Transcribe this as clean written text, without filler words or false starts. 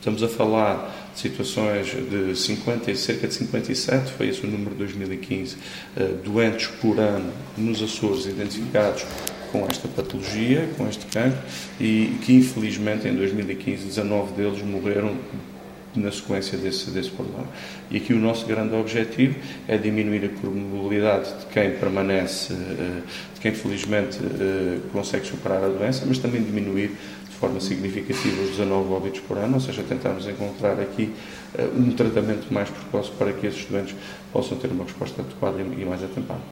Estamos a falar de situações de cerca de 57, foi esse o número de 2015, doentes por ano nos Açores identificados com esta patologia, com este cancro, e que infelizmente em 2015 19 deles morreram na sequência desse problema. E aqui o nosso grande objetivo é diminuir a probabilidade de quem permanece, de quem felizmente consegue superar a doença, mas também diminuir de forma significativa os 19 óbitos por ano, ou seja, tentarmos encontrar aqui um tratamento mais precoce para que esses doentes possam ter uma resposta adequada e mais atempada.